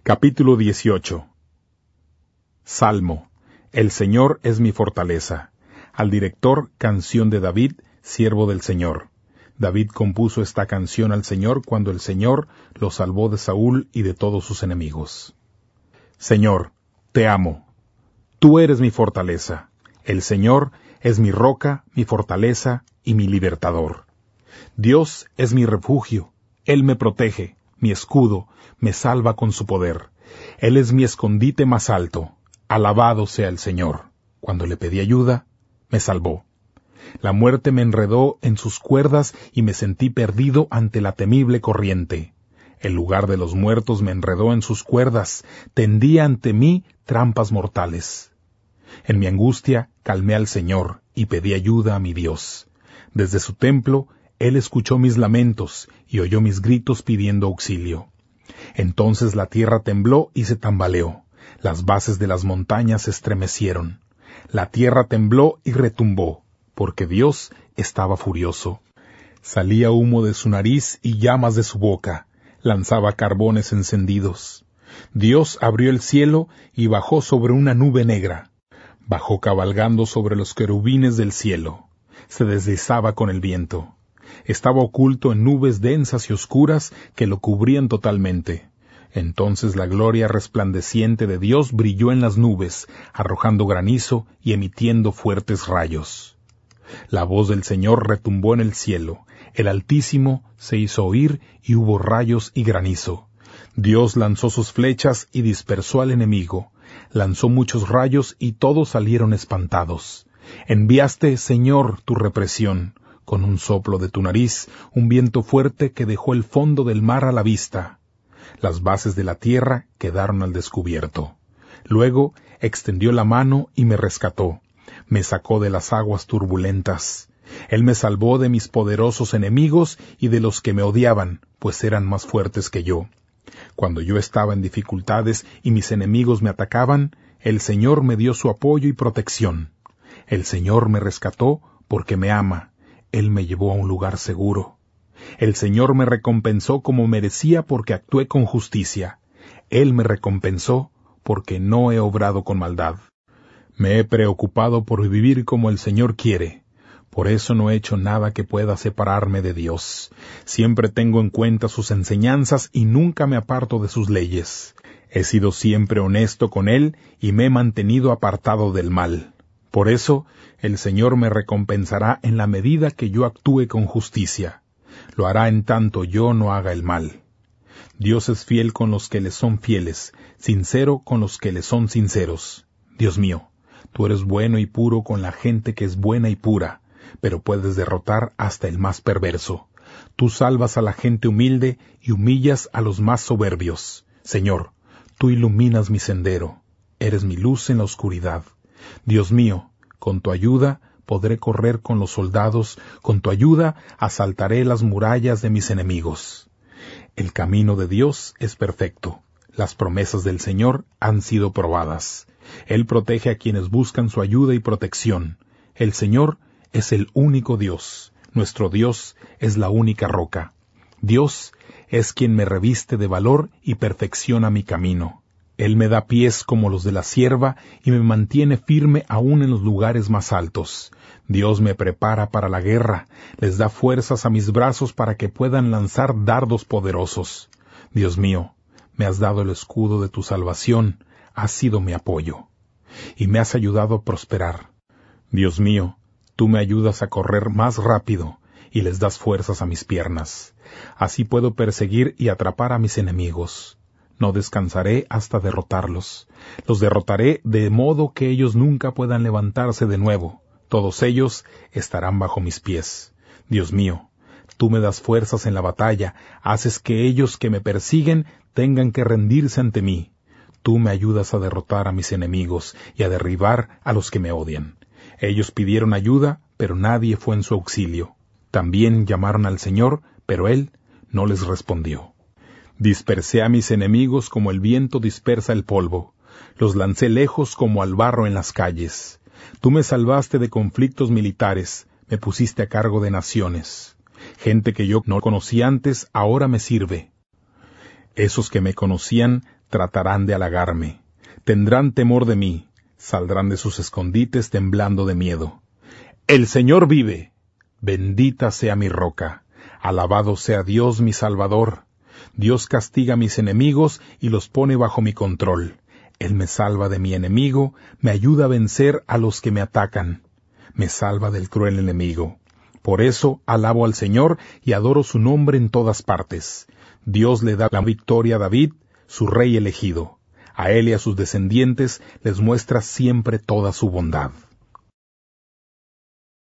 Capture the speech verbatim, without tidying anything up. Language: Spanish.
Capítulo dieciocho. Salmo. El Señor es mi fortaleza. Al director, canción de David, siervo del Señor. David compuso esta canción al Señor cuando el Señor lo salvó de Saúl y de todos sus enemigos. Señor, te amo. Tú eres mi fortaleza. El Señor es mi roca, mi fortaleza y mi libertador. Dios es mi refugio. Él me protege, mi escudo, me salva con su poder. Él es mi escondite más alto. Alabado sea el Señor. Cuando le pedí ayuda, me salvó. La muerte me enredó en sus cuerdas y me sentí perdido ante la temible corriente. El lugar de los muertos me enredó en sus cuerdas, tendía ante mí trampas mortales. En mi angustia calmé al Señor y pedí ayuda a mi Dios. Desde su templo, Él escuchó mis lamentos y oyó mis gritos pidiendo auxilio. Entonces la tierra tembló y se tambaleó. Las bases de las montañas se estremecieron. La tierra tembló y retumbó, porque Dios estaba furioso. Salía humo de su nariz y llamas de su boca. Lanzaba carbones encendidos. Dios abrió el cielo y bajó sobre una nube negra. Bajó cabalgando sobre los querubines del cielo. Se deslizaba con el viento. Estaba oculto en nubes densas y oscuras que lo cubrían totalmente. Entonces la gloria resplandeciente de Dios brilló en las nubes, arrojando granizo y emitiendo fuertes rayos. La voz del Señor retumbó en el cielo, el Altísimo se hizo oír y hubo rayos y granizo. Dios lanzó sus flechas y dispersó al enemigo, lanzó muchos rayos y todos salieron espantados. Enviaste, Señor, tu represión, con un soplo de tu nariz, un viento fuerte que dejó el fondo del mar a la vista. Las bases de la tierra quedaron al descubierto. Luego extendió la mano y me rescató. Me sacó de las aguas turbulentas. Él me salvó de mis poderosos enemigos y de los que me odiaban, pues eran más fuertes que yo. Cuando yo estaba en dificultades y mis enemigos me atacaban, el Señor me dio su apoyo y protección. El Señor me rescató porque me ama. Él me llevó a un lugar seguro. El Señor me recompensó como merecía porque actué con justicia. Él me recompensó porque no he obrado con maldad. Me he preocupado por vivir como el Señor quiere. Por eso no he hecho nada que pueda separarme de Dios. Siempre tengo en cuenta sus enseñanzas y nunca me aparto de sus leyes. He sido siempre honesto con Él y me he mantenido apartado del mal. Por eso, el Señor me recompensará en la medida que yo actúe con justicia. Lo hará en tanto yo no haga el mal. Dios es fiel con los que le son fieles, sincero con los que le son sinceros. Dios mío, tú eres bueno y puro con la gente que es buena y pura, pero puedes derrotar hasta el más perverso. Tú salvas a la gente humilde y humillas a los más soberbios. Señor, tú iluminas mi sendero, eres mi luz en la oscuridad. Dios mío, con tu ayuda podré correr con los soldados, con tu ayuda asaltaré las murallas de mis enemigos. El camino de Dios es perfecto, las promesas del Señor han sido probadas. Él protege a quienes buscan su ayuda y protección. El Señor es el único Dios, nuestro Dios es la única roca. Dios es quien me reviste de valor y perfecciona mi camino. Él me da pies como los de la cierva y me mantiene firme aún en los lugares más altos. Dios me prepara para la guerra, les da fuerzas a mis brazos para que puedan lanzar dardos poderosos. Dios mío, me has dado el escudo de tu salvación, has sido mi apoyo, y me has ayudado a prosperar. Dios mío, tú me ayudas a correr más rápido, y les das fuerzas a mis piernas. Así puedo perseguir y atrapar a mis enemigos. No descansaré hasta derrotarlos. Los derrotaré de modo que ellos nunca puedan levantarse de nuevo. Todos ellos estarán bajo mis pies. Dios mío, tú me das fuerzas en la batalla, haces que ellos que me persiguen tengan que rendirse ante mí. Tú me ayudas a derrotar a mis enemigos y a derribar a los que me odian. Ellos pidieron ayuda, pero nadie fue en su auxilio. También llamaron al Señor, pero Él no les respondió. Dispersé a mis enemigos como el viento dispersa el polvo. Los lancé lejos como al barro en las calles. Tú me salvaste de conflictos militares, me pusiste a cargo de naciones. Gente que yo no conocí antes, ahora me sirve. Esos que me conocían tratarán de halagarme. Tendrán temor de mí, saldrán de sus escondites temblando de miedo. El Señor vive, bendita sea mi roca, alabado sea Dios mi Salvador. Dios castiga a mis enemigos y los pone bajo mi control. Él me salva de mi enemigo, me ayuda a vencer a los que me atacan. Me salva del cruel enemigo. Por eso alabo al Señor y adoro su nombre en todas partes. Dios le da la victoria a David, su rey elegido. A él y a sus descendientes les muestra siempre toda su bondad.